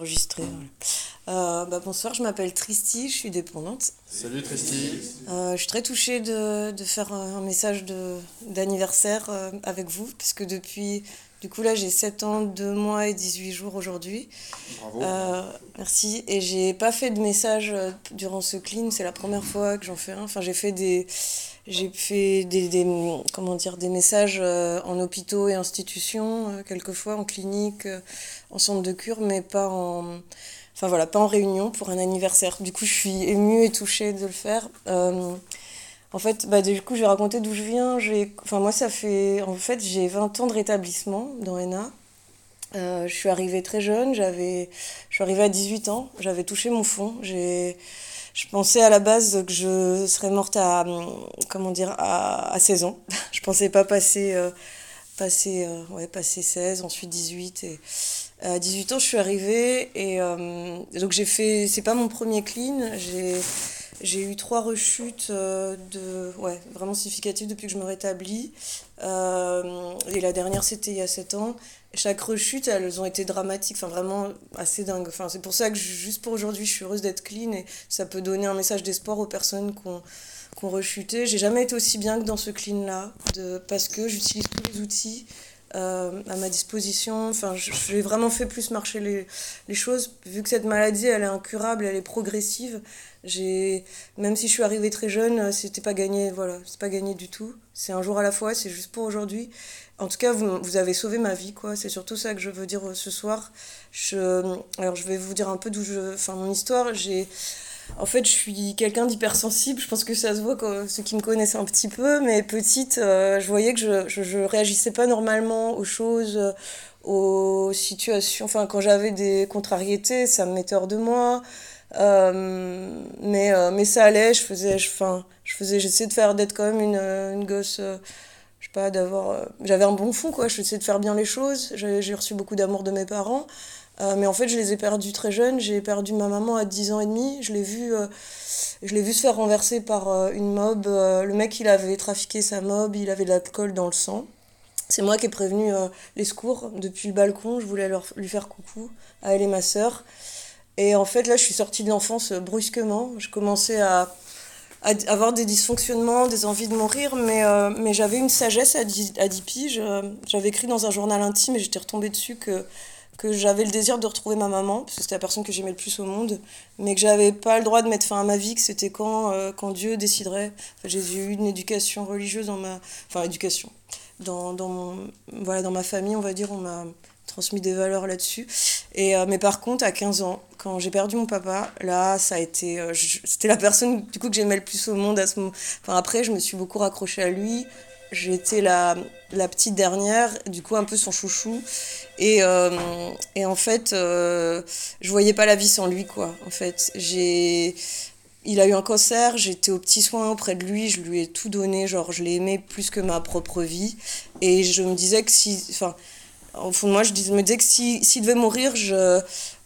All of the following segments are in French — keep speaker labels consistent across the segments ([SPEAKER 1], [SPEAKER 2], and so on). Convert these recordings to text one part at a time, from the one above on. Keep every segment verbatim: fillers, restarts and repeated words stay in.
[SPEAKER 1] enregistrer. Voilà. Euh, bah, bonsoir, je m'appelle Tristy, je suis dépendante.
[SPEAKER 2] Salut Tristy.
[SPEAKER 1] Euh, je suis très touchée de, de faire un message de, d'anniversaire euh, avec vous, puisque depuis, du coup là j'ai sept ans, deux mois et dix-huit jours aujourd'hui.
[SPEAKER 2] Bravo.
[SPEAKER 1] Euh, merci. Et j'ai pas fait de message euh, durant ce clean, c'est la première fois que j'en fais un. Enfin, j'ai fait des, j'ai fait des, des, comment dire, des messages euh, en hôpitaux et institutions, euh, quelquefois en clinique, euh, en centre de cure, mais pas en, enfin voilà, pas en réunion pour un anniversaire. Du coup, je suis émue et touchée de le faire. Euh, en fait, bah, du coup, je vais raconter d'où je viens. J'ai, enfin, moi, ça fait, en fait, j'ai vingt ans de rétablissement dans N A. Euh, je suis arrivée très jeune, j'avais, je suis arrivée à dix-huit ans, j'avais touché mon fond. J'ai, je pensais à la base que je serais morte à, comment dire, à, à seize ans. Je pensais pas passer, euh, passer, euh, ouais, passer seize, ensuite dix-huit. Et à dix-huit ans, je suis arrivée et euh, donc j'ai fait, c'est pas mon premier clean, j'ai, j'ai eu trois rechutes euh, de, ouais, vraiment significatives depuis que je me rétablis. Euh, et la dernière, c'était il y a sept ans. Chaque rechute, elles ont été dramatiques, enfin vraiment assez dingues. Enfin, c'est pour ça que juste pour aujourd'hui, je suis heureuse d'être clean et ça peut donner un message d'espoir aux personnes qui ont, qui ont rechuté. J'ai jamais été aussi bien que dans ce clean-là, de, parce que j'utilise tous les outils euh, à ma disposition. Enfin, j'ai vraiment fait plus marcher les, les choses. Vu que cette maladie, elle est incurable, elle est progressive, j'ai, même si je suis arrivée très jeune, c'était pas gagné, voilà, c'est pas gagné du tout. C'est un jour à la fois, c'est juste pour aujourd'hui. En tout cas, vous, vous avez sauvé ma vie, quoi. C'est surtout ça que je veux dire ce soir. Je, alors, je vais vous dire un peu d'où je, enfin, mon histoire. J'ai, en fait, je suis quelqu'un d'hypersensible. Je pense que ça se voit quand ceux qui me connaissent un petit peu. Mais petite, euh, je voyais que je, je, je réagissais pas normalement aux choses, euh, aux situations. Enfin, quand j'avais des contrariétés, ça me mettait hors de moi. Euh, mais, euh, mais ça allait. Je faisais, je, enfin, je faisais, j'essayais de faire d'être quand même une, une gosse. Euh, je sais pas, d'avoir. Euh, j'avais un bon fond, quoi. J'essayais de faire bien les choses. J'ai, j'ai reçu beaucoup d'amour de mes parents. Euh, mais en fait, je les ai perdus très jeunes. J'ai perdu ma maman à dix ans et demi. Je l'ai vu, euh, je l'ai vu se faire renverser par euh, une mob. Euh, le mec, il avait trafiqué sa mob, il avait de l'alcool dans le sang. C'est moi qui ai prévenu euh, les secours depuis le balcon. Je voulais leur, lui faire coucou à elle et ma sœur. Et en fait, là, je suis sortie de l'enfance euh, brusquement. Je commençais à, à avoir des dysfonctionnements, des envies de mourir, mais, euh, mais j'avais une sagesse à dix, à dix piges. Euh, J'avais écrit dans un journal intime et j'étais retombée dessus que, que j'avais le désir de retrouver ma maman, parce que c'était la personne que j'aimais le plus au monde, mais que j'avais pas le droit de mettre fin à ma vie, que c'était quand, euh, quand Dieu déciderait. Enfin, j'ai eu une éducation religieuse dans ma... Enfin, éducation. Dans, dans, mon, voilà, dans ma famille, on va dire, on m'a transmis des valeurs là-dessus. Et, euh, mais par contre, à quinze ans, quand j'ai perdu mon papa, là, ça a été... Euh, je- c'était la personne, du coup, que j'aimais le plus au monde à ce moment. Enfin, après, je me suis beaucoup raccrochée à lui. J'étais la, la petite dernière, du coup, un peu son chouchou. Et, euh, et en fait, euh, je voyais pas la vie sans lui, quoi. En fait, j'ai... Il a eu un cancer, j'étais aux petits soins auprès de lui, je lui ai tout donné, genre je l'ai aimé plus que ma propre vie. Et je me disais que si... Enfin, au fond de moi, je dis- me disais que si, s'il devait mourir, je...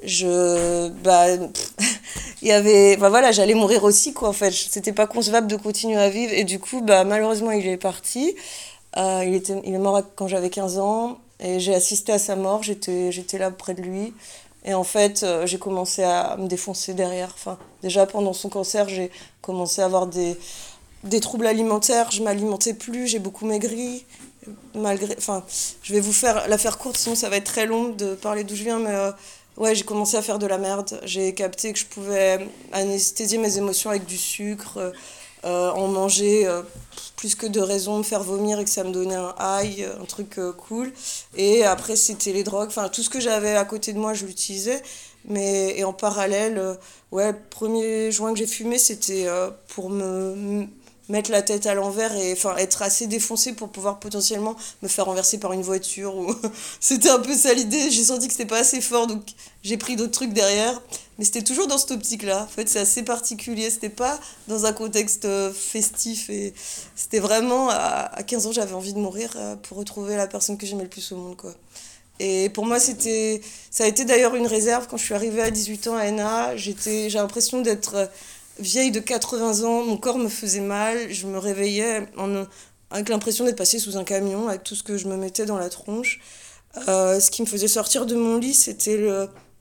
[SPEAKER 1] je bah, pff, il y avait... Bah voilà, j'allais mourir aussi, quoi, en fait. C'était pas concevable de continuer à vivre. Et du coup, bah, malheureusement, il est parti. Euh, il était, il est mort quand j'avais quinze ans et j'ai assisté à sa mort, j'étais, j'étais là près de lui. Et en fait, euh, j'ai commencé à me défoncer derrière. Enfin, déjà pendant son cancer, j'ai commencé à avoir des, des troubles alimentaires. Je m'alimentais plus, j'ai beaucoup maigri. Malgré, enfin, je vais vous faire la faire courte, sinon ça va être très long de parler d'où je viens. Mais euh, ouais, j'ai commencé à faire de la merde. J'ai capté que je pouvais anesthésier mes émotions avec du sucre, euh, euh, en manger euh, plus que de raison, me faire vomir et que ça me donnait un high, un truc euh, cool. Et après, c'était les drogues. Enfin, tout ce que j'avais à côté de moi, je l'utilisais. Mais, et en parallèle, euh, ouais, le premier joint que j'ai fumé, c'était euh, pour me m- mettre la tête à l'envers et enfin être assez défoncé pour pouvoir potentiellement me faire renverser par une voiture. Ou... c'était un peu ça l'idée. J'ai senti que c'était pas assez fort, donc j'ai pris d'autres trucs derrière. Mais c'était toujours dans cette optique-là. En fait, c'est assez particulier. C'était pas dans un contexte euh, festif. Et c'était vraiment, à, à quinze ans, j'avais envie de mourir euh, pour retrouver la personne que j'aimais le plus au monde, quoi. Et pour moi, c'était, ça a été d'ailleurs une réserve. Quand je suis arrivée à dix-huit ans à N A, j'étais, j'ai l'impression d'être euh, vieille de quatre-vingts ans. Mon corps me faisait mal. Je me réveillais en, avec l'impression d'être passée sous un camion, avec tout ce que je me mettais dans la tronche. Euh, ce qui me faisait sortir de mon lit, c'était le,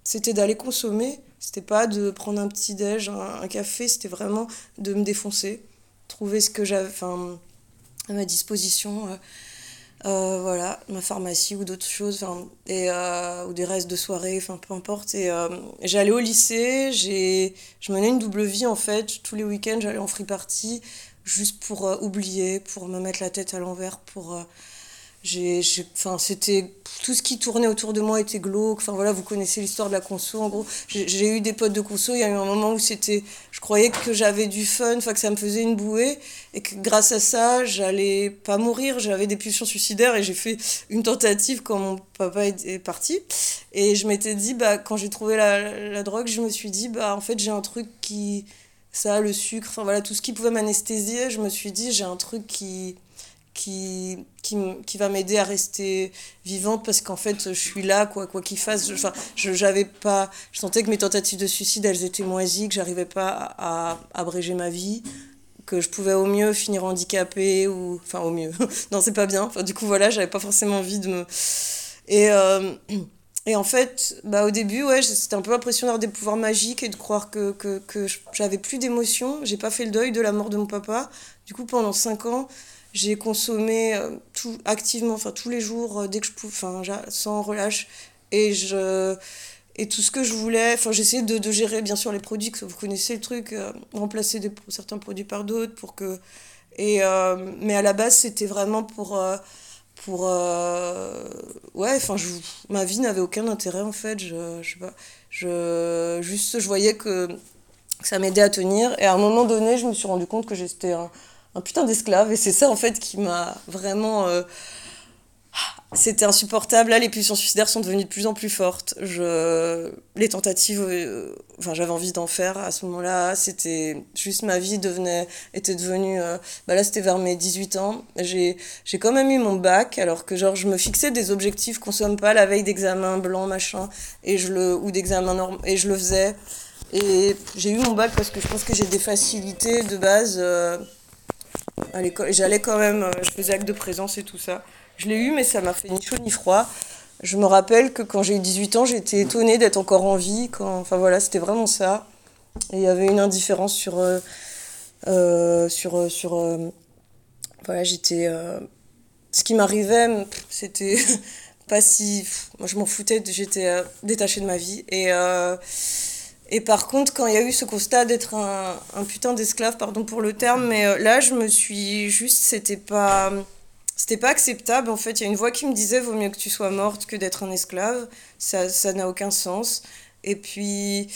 [SPEAKER 1] c'était d'aller consommer. C'était pas de prendre un petit déj, un, un café, c'était vraiment de me défoncer. Trouver ce que j'avais, enfin, à ma disposition. euh, euh, voilà, ma pharmacie ou d'autres choses, enfin, et, euh, ou des restes de soirée, enfin peu importe. Et euh, j'allais au lycée, j'ai, je menais une double vie en fait. Tous les week-ends, j'allais en free party, juste pour euh, oublier, pour me mettre la tête à l'envers, pour euh, j'ai, j'ai- enfin, c'était tout ce qui tournait autour de moi était glauque. Enfin voilà, vous connaissez l'histoire de la conso. En gros, j'ai j'ai eu des potes de conso. Il y a eu un moment où c'était, je croyais que j'avais du fun, enfin que ça me faisait une bouée, et que grâce à ça, j'allais pas mourir. J'avais des pulsions suicidaires et j'ai fait une tentative quand mon papa est, est parti. Et je m'étais dit, bah quand j'ai trouvé la, la drogue, je me suis dit, bah en fait j'ai un truc qui, ça, le sucre, enfin voilà, tout ce qui pouvait m'anesthésier. Je me suis dit, j'ai un truc qui qui, qui, m- qui va m'aider à rester vivante parce qu'en fait je suis là quoi quoi qu'il fasse je, enfin je j'avais pas je sentais que mes tentatives de suicide elles étaient moisies que j'arrivais pas à, à abréger ma vie que je pouvais au mieux finir handicapée ou enfin au mieux non c'est pas bien enfin du coup voilà j'avais pas forcément envie de me et euh, et en fait bah au début ouais c'était un peu impressionnant d'avoir des pouvoirs magiques et de croire que que, que je- j'avais plus d'émotions j'ai pas fait le deuil de la mort de mon papa du coup pendant cinq ans j'ai consommé euh, tout, activement, enfin tous les jours, euh, dès que je pouvais, enfin j'a- sans relâche. Et, je, et tout ce que je voulais, enfin j'essayais de, de gérer bien sûr les produits, que vous connaissez le truc, euh, remplacer des, certains produits par d'autres pour que... Et, euh, mais à la base c'était vraiment pour... euh, pour euh, ouais, enfin je, ma vie n'avait aucun intérêt en fait, je, je sais pas. Je, juste je voyais que ça m'aidait à tenir. Et à un moment donné, je me suis rendu compte que j'étais un, un putain d'esclave. Et c'est ça, en fait, qui m'a vraiment... euh, c'était insupportable. Là, les pulsions suicidaires sont devenues de plus en plus fortes. Je... Les tentatives... euh, Enfin, j'avais envie d'en faire à ce moment-là. C'était juste ma vie devenait... était devenue... euh, Bah là, c'était vers mes dix-huit ans. J'ai... J'ai quand même eu mon bac, alors que genre, je me fixais des objectifs, consomme pas la veille d'examen blanc, machin, et je le... ou d'examen norm... et je le faisais. Et j'ai eu mon bac parce que je pense que j'ai des facilités de base euh, à l'école. J'allais quand même, euh, je faisais acte de présence et tout ça. Je l'ai eu, mais ça m'a fait ni chaud ni froid. Je me rappelle que quand j'ai eu dix-huit ans, j'étais étonnée d'être encore en vie. Quand... Enfin voilà, c'était vraiment ça. Et il y avait une indifférence sur. Euh, euh, sur, euh, sur euh, voilà, j'étais. Euh, ce qui m'arrivait, c'était pas si. Moi, je m'en foutais, j'étais euh, détachée de ma vie. Et. Euh, Et par contre, quand il y a eu ce constat d'être un, un putain d'esclave, pardon pour le terme, mais euh, là, je me suis juste, c'était pas, c'était pas acceptable. En fait, il y a une voix qui me disait, vaut mieux que tu sois morte que d'être un esclave. Ça, ça n'a aucun sens. Et puis,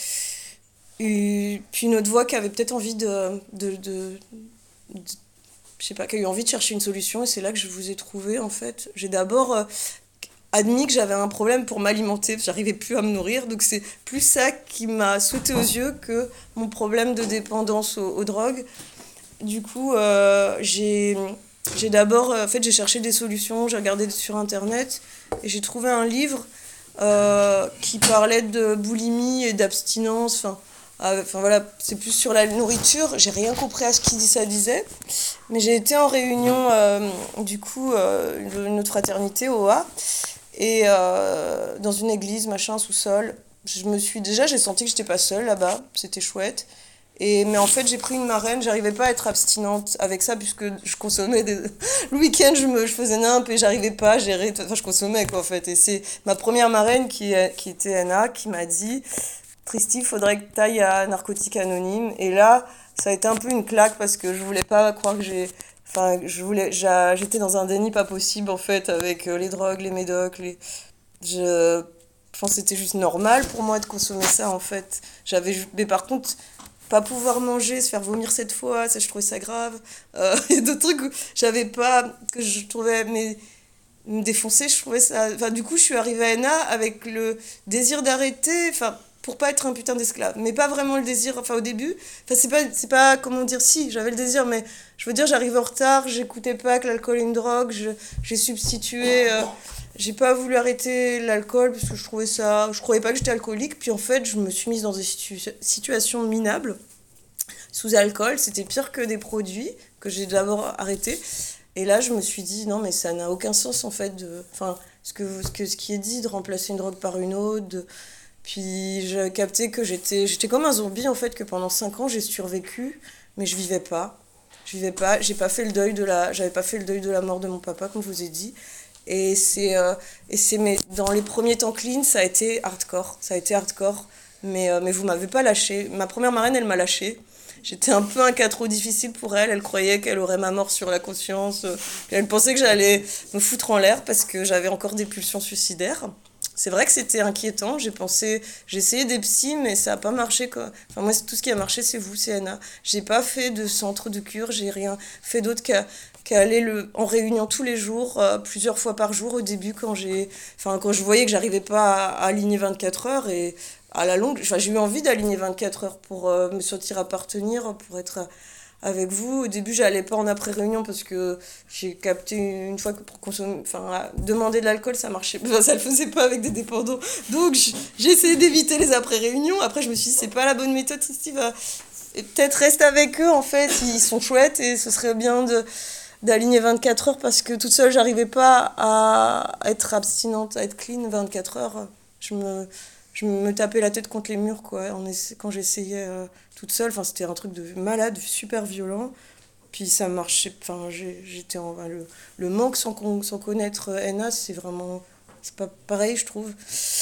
[SPEAKER 1] une- puis une autre voix qui avait peut-être envie de, de, de, de- je sais pas, qui a eu envie de chercher une solution. Et c'est là que je vous ai trouvé, en fait. J'ai d'abord euh, admis que j'avais un problème pour m'alimenter, j'arrivais plus à me nourrir, donc c'est plus ça qui m'a sauté aux yeux que mon problème de dépendance aux, aux drogues. Du coup, euh, j'ai j'ai d'abord, euh, en fait, j'ai cherché des solutions, j'ai regardé sur internet et j'ai trouvé un livre euh, qui parlait de boulimie et d'abstinence. Enfin, euh, enfin voilà, c'est plus sur la nourriture. J'ai rien compris à ce qu'il ça disait, mais j'ai été en réunion euh, du coup euh, une autre fraternité O A et euh, dans une église, machin, sous-sol. Je me suis déjà, j'ai senti que j'étais pas seule là-bas, c'était chouette. Et, mais en fait, j'ai pris une marraine, j'arrivais pas à être abstinente avec ça, puisque je consommais des... Le week-end, je, me, je faisais nimp et j'arrivais pas à gérer. Enfin, je consommais, quoi, en fait. Et c'est ma première marraine, qui, est- qui était Anna, qui m'a dit Christy, il faudrait que tu ailles à Narcotique Anonyme. Et là, ça a été un peu une claque, parce que je voulais pas croire que j'ai. Enfin, je voulais, j'a- j'étais dans un déni pas possible, en fait, avec euh, les drogues, les médocs, les... Je, je pense que c'était juste normal pour moi de consommer ça, en fait. J'avais, ju- mais par contre, pas pouvoir manger, se faire vomir cette fois, ça, je trouvais ça grave. Euh, Il y a d'autres trucs où j'avais pas, que je trouvais, mais me défoncer, je trouvais ça. Enfin, du coup, je suis arrivée à Enna avec le désir d'arrêter, enfin, pour pas être un putain d'esclave. Mais pas vraiment le désir, enfin, au début. Enfin, c'est pas, c'est pas, comment dire, si, j'avais le désir, mais je veux dire, j'arrivais en retard, j'écoutais pas que l'alcool est une drogue, je, j'ai substitué. Euh, j'ai pas voulu arrêter l'alcool parce que je trouvais ça. Je croyais pas que j'étais alcoolique, puis en fait, je me suis mise dans des situ- situations minables sous alcool. C'était pire que des produits que j'ai d'abord arrêté. Et là, je me suis dit, non, mais ça n'a aucun sens, en fait, de... Enfin, ce, que, ce, que, ce qui est dit, de remplacer une drogue par une autre, de, Puis j'ai capté que j'étais, j'étais comme un zombie en fait, que pendant cinq ans j'ai survécu, mais je vivais pas. Je vivais pas, j'ai pas fait le deuil de la, j'avais pas fait le deuil de la mort de mon papa, comme je vous ai dit. Et c'est, euh, et c'est mais dans les premiers temps clean, ça a été hardcore. Ça a été hardcore. Mais, euh, mais vous m'avez pas lâché. Ma première marraine, elle m'a lâché. J'étais un peu un cas trop difficile pour elle. Elle croyait qu'elle aurait ma mort sur la conscience. Euh, Elle pensait que j'allais me foutre en l'air parce que j'avais encore des pulsions suicidaires. C'est vrai que c'était inquiétant. J'ai pensé, j'ai essayé des psys, mais ça n'a pas marché, quoi. Enfin, moi, c'est- tout ce qui a marché, c'est vous, c'est Anna. J'ai pas fait de centre de cure, j'ai rien fait d'autre qu'à qu'aller le, en réunion tous les jours, euh, plusieurs fois par jour au début, quand j'ai, enfin, quand je voyais que j'arrivais pas à, à aligner vingt-quatre heures et à la longue, enfin, j'ai eu envie d'aligner vingt-quatre heures pour euh, me sentir appartenir, pour être avec vous. Au début, j'allais pas en après-réunion parce que j'ai capté une fois que pour consommer, enfin, demander de l'alcool, ça marchait, enfin, ça le faisait pas avec des dépendants. Donc, j- j'ai essayé d'éviter les après-réunions. Après, je me suis dit, c'est pas la bonne méthode, Steve. va- Et peut-être reste avec eux, en fait, ils sont chouettes et ce serait bien de d'aligner vingt-quatre heures parce que toute seule, j'arrivais pas à être abstinente, à être clean vingt-quatre heures. Je me, je me tapais la tête contre les murs, quoi, en essa- quand j'essayais euh, toute seule. Enfin, c'était un truc de malade, super violent. Puis ça marchait, enfin, j'ai- j'étais en. Enfin, le, le manque sans, con- sans connaître euh, N A, c'est vraiment. C'est pas pareil, je trouve.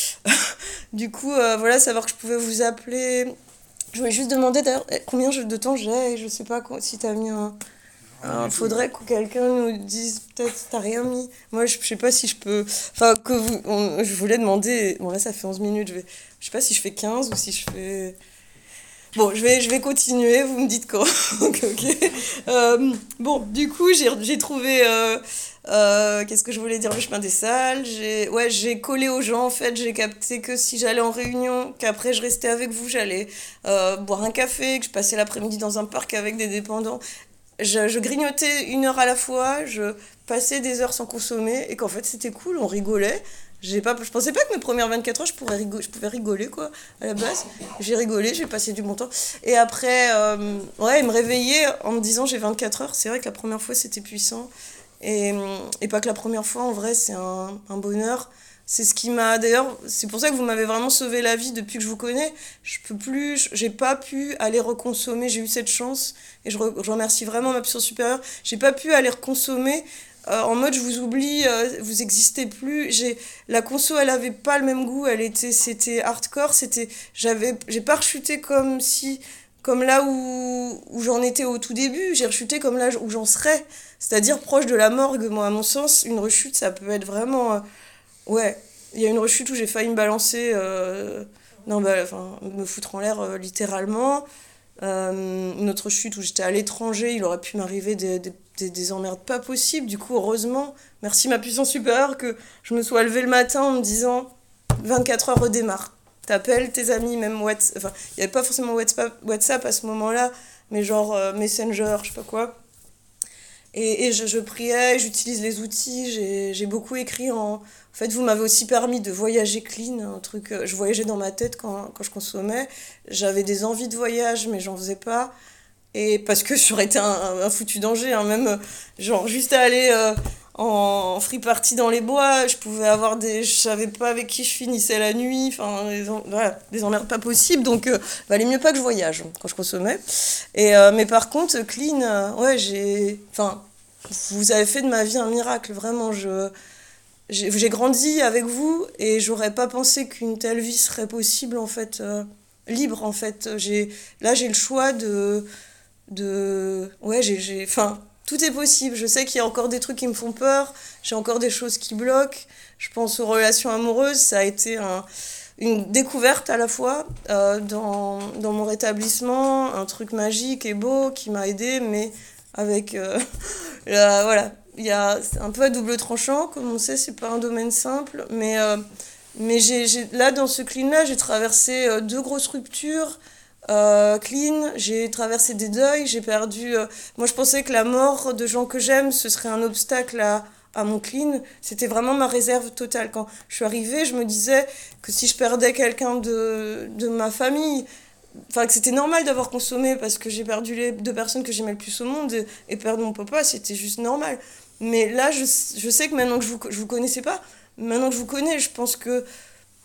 [SPEAKER 1] Du coup, euh, voilà, savoir que je pouvais vous appeler. Je voulais juste demander d'ailleurs eh, combien je- de temps j'ai, et je sais pas quoi- si t'as mis un.
[SPEAKER 2] Rien
[SPEAKER 1] un-
[SPEAKER 2] du tout, là.
[SPEAKER 1] faudrait que quelqu'un nous dise, peut-être, t'as rien mis. Moi, je, je sais pas si je peux. Enfin, que vous. On- je voulais demander. Bon, là, ça fait onze minutes. Je vais, je sais pas si je fais quinze ou si je fais. Bon, je vais, je vais continuer, vous me dites quand. Ok, ok. Euh, bon, du coup, j'ai j'ai trouvé. Euh, euh, qu'est-ce que je voulais dire? Le chemin des salles. J'ai, ouais, j'ai collé aux gens, en fait. J'ai capté que si j'allais en réunion, qu'après je restais avec vous, j'allais euh, boire un café, que je passais l'après-midi dans un parc avec des dépendants. Je, je grignotais une heure à la fois, je passais des heures sans consommer, et qu'en fait, c'était cool, on rigolait. J'ai pas, je pensais pas que mes premières vingt-quatre heures, je, pourrais rigo- je pouvais rigoler, quoi, à la base. J'ai rigolé, j'ai passé du bon temps. Et après, euh, ouais, me réveiller en me disant j'ai vingt-quatre heures, c'est vrai que la première fois, c'était puissant. Et, et pas que la première fois, en vrai, c'est un, un bonheur. C'est ce qui m'a, d'ailleurs, c'est pour ça que vous m'avez vraiment sauvé la vie depuis que je vous connais. Je peux plus, j'ai pas pu aller reconsommer, j'ai eu cette chance, et je, re- je remercie vraiment ma puissance supérieure. J'ai pas pu aller reconsommer euh, en mode je vous oublie, euh, vous existez plus. J'ai, la conso, elle avait pas le même goût, elle était, c'était hardcore, c'était, j'avais, j'ai pas rechuté comme si, comme là où, où j'en étais au tout début, j'ai rechuté comme là où j'en serais, c'est-à-dire proche de la morgue. Moi, à mon sens, une rechute, ça peut être vraiment, euh, ouais, il y a une rechute où j'ai failli me balancer, euh, non, bah, enfin, me foutre en l'air euh, littéralement. Euh, une autre chute où j'étais à l'étranger, il aurait pu m'arriver des, des, des, des emmerdes pas possibles. Du coup, heureusement, merci ma puissance supérieure, que je me sois levée le matin en me disant vingt-quatre heures redémarre. T'appelles tes amis, même WhatsApp. Enfin, il n'y avait pas forcément WhatsApp, WhatsApp à ce moment-là, mais genre euh, Messenger, je sais pas quoi. Et, et je, je priais, j'utilise les outils, j'ai, j'ai beaucoup écrit en... En fait, vous m'avez aussi permis de voyager clean, un truc... euh, Je voyageais dans ma tête quand, quand je consommais. J'avais des envies de voyage, mais j'en faisais pas. Et parce que j'aurais été un, un- un foutu danger, hein, même, euh, genre, juste à aller euh, en, en free party dans les bois, je pouvais avoir des... Je savais pas avec qui je finissais la nuit, enfin, des, en- voilà, des emmerdes pas possibles, donc euh, valait mieux pas que je voyage quand je consommais. Et, euh, mais par contre, clean, euh, ouais, j'ai... Enfin, vous avez fait de ma vie un miracle, vraiment, je... J'ai j'ai grandi avec vous et j'aurais pas pensé qu'une telle vie serait possible, en fait, euh, libre, en fait. J'ai, là, j'ai le choix de de ouais j'ai j'ai enfin tout est possible. Je sais qu'il y a encore des trucs qui me font peur, j'ai encore des choses qui bloquent. Je pense aux relations amoureuses, ça a été un, une découverte à la fois euh, dans, dans mon rétablissement, un truc magique et beau qui m'a aidé, mais avec euh, la- voilà, il y a c'est un peu à double tranchant, comme on sait, c'est pas un domaine simple, mais euh, mais j'ai, j'ai- là, dans ce clean-là, j'ai traversé euh, deux grosses ruptures euh, clean, j'ai traversé des deuils, j'ai perdu... euh, moi, je pensais que la mort de gens que j'aime, ce serait un obstacle à, à mon clean. C'était vraiment ma réserve totale. Quand je suis arrivée, je me disais que si je perdais quelqu'un de, de ma famille, enfin, que c'était normal d'avoir consommé parce que j'ai perdu les deux personnes que j'aimais le plus au monde, et, et perdre mon papa, c'était juste normal. Mais là, je, je sais que maintenant que je vous, je vous connaissais pas, maintenant que je vous connais, je pense que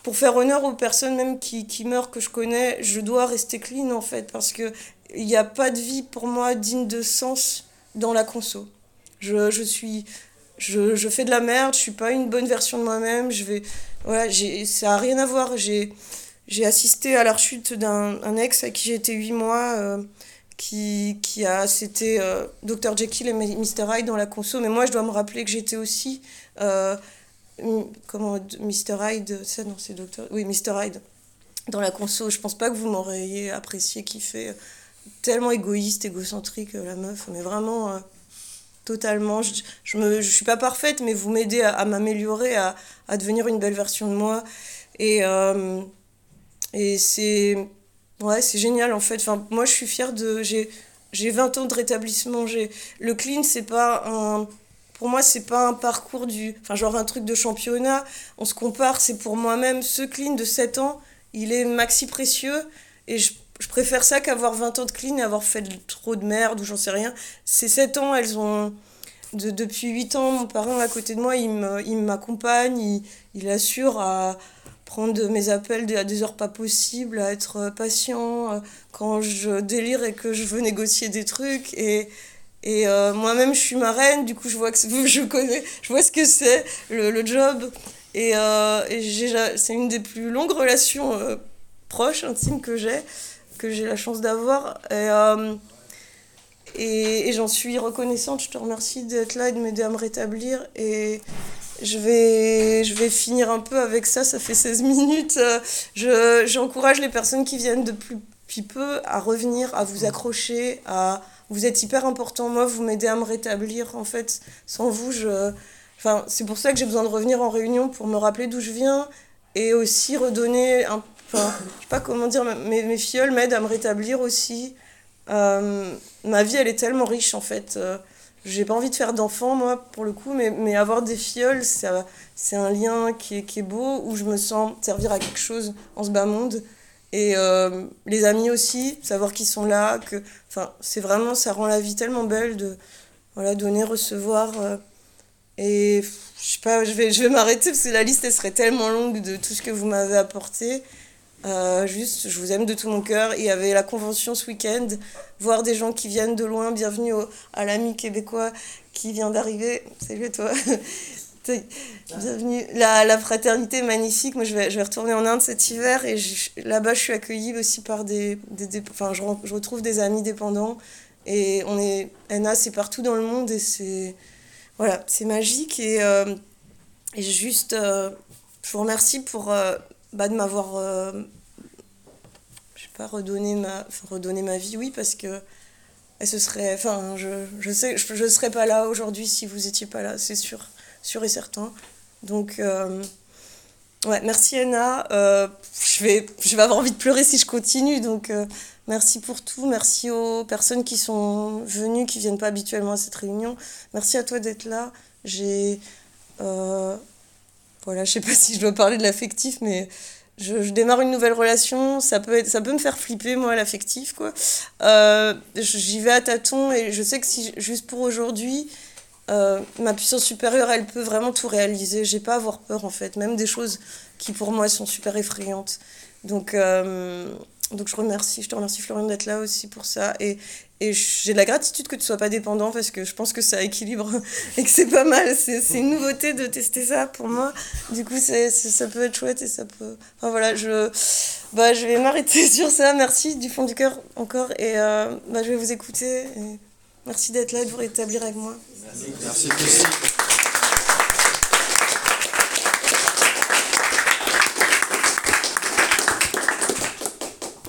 [SPEAKER 1] pour faire honneur aux personnes même qui, qui meurent, que je connais, je dois rester clean en fait, parce que il n'y a pas de vie pour moi digne de sens dans la conso. Je, je suis... Je, je fais de la merde, je suis pas une bonne version de moi-même, je vais... Voilà, j'ai, ça a rien à voir. J'ai, j'ai assisté à la rechute d'un un ex à qui j'ai été huit mois, euh, qui, qui a... C'était euh, docteur Jekyll et mister Hyde dans la conso, mais moi je dois me rappeler que j'étais aussi... Euh, comment mister Hyde, ça non c'est docteur, oui mister Hyde dans la conso. Je pense pas que vous m'auriez apprécié, kiffé, tellement égoïste, égocentrique la meuf, mais vraiment euh, totalement. Je, je me je suis pas parfaite, mais vous m'aidez à, à m'améliorer, à, à devenir une belle version de moi, et euh, et c'est ouais c'est génial en fait. Enfin moi je suis fière de j'ai j'ai vingt ans de rétablissement. J'ai le clean, c'est pas un pour moi, c'est pas un parcours du... Enfin, genre un truc de championnat. On se compare, c'est pour moi-même. Ce clean de sept ans, il est maxi précieux. Et je, je préfère ça qu'avoir vingt ans de clean et avoir fait trop de merde ou j'en sais rien. Ces sept ans, elles ont... De, depuis huit ans, mon parrain à côté de moi, il, me, il m'accompagne. Il, il assure à prendre mes appels à des heures pas possibles, à être patient quand je délire et que je veux négocier des trucs. Et... Et euh, moi-même, je suis marraine, du coup, je vois que je connais, je vois ce que c'est le, le job. Et, euh, et j'ai, c'est une des plus longues relations euh, proches, intimes que j'ai, que j'ai la chance d'avoir. Et, euh, et, et j'en suis reconnaissante. Je te remercie d'être là et de m'aider à me rétablir. Et je vais, je vais finir un peu avec ça. Ça fait seize minutes. Je, j'encourage les personnes qui viennent depuis peu à revenir, à vous accrocher, à... Vous êtes hyper important, moi, vous m'aidez à me rétablir. En fait, sans vous, je... Enfin, c'est pour ça que j'ai besoin de revenir en réunion pour me rappeler d'où je viens et aussi redonner un... Enfin, je sais pas comment dire, mes, mes filleuls m'aident à me rétablir aussi. Euh, ma vie, elle est tellement riche, en fait. Euh, j'ai pas envie de faire d'enfants, moi, pour le coup, mais, mais avoir des filleuls, c'est, c'est un lien qui est, qui est beau, où je me sens servir à quelque chose en ce bas monde. Et euh, les amis aussi, savoir qu'ils sont là, que, enfin, c'est vraiment, ça rend la vie tellement belle de voilà, donner, recevoir. Euh, et je sais pas, je vais, je vais m'arrêter parce que la liste, elle serait tellement longue de tout ce que vous m'avez apporté. Euh, juste, je vous aime de tout mon cœur. Il y avait la convention ce week-end, voir des gens qui viennent de loin. Bienvenue au, à l'ami québécois qui vient d'arriver. Salut à toi. Bienvenue. La, la fraternité est magnifique. Moi, je vais, je vais retourner en Inde cet hiver et je, là-bas, je suis accueillie aussi par des... des, des enfin, je, je retrouve des amis dépendants. Et on est... N A, c'est partout dans le monde et c'est... Voilà, c'est magique. Et, euh, et juste, euh, je vous remercie pour... Euh, bah, de m'avoir... Euh, je sais pas, redonné ma, enfin, redonné ma vie, oui, parce que... Et ce serait... Enfin, je, je sais, je, je serais pas là aujourd'hui si vous étiez pas là, c'est sûr. Sûr et certain. Donc, euh, ouais, merci Anna. Euh, je, vais, je vais avoir envie de pleurer si je continue. Donc, euh, merci pour tout. Merci aux personnes qui sont venues, qui ne viennent pas habituellement à cette réunion. Merci à toi d'être là. J'ai... Euh, voilà, je ne sais pas si je dois parler de l'affectif, mais je, je démarre une nouvelle relation. Ça peut, être, ça peut me faire flipper, moi, l'affectif, quoi. Euh, j'y vais à tâtons et je sais que si, juste pour aujourd'hui... Euh, ma puissance supérieure, elle peut vraiment tout réaliser. J'ai pas à avoir peur en fait, même des choses qui pour moi sont super effrayantes. Donc, euh, donc je remercie, je te remercie Florian d'être là aussi pour ça. Et, et j'ai de la gratitude que tu sois pas dépendant parce que je pense que ça équilibre et que c'est pas mal. C'est, c'est une nouveauté de tester ça pour moi. Du coup, c'est, c'est, ça peut être chouette et ça peut. Enfin voilà, je, bah, je vais m'arrêter sur ça. Merci du fond du cœur encore et euh, bah, je vais vous écouter. Et merci d'être là et de vous rétablir avec moi.
[SPEAKER 2] Merci. Merci.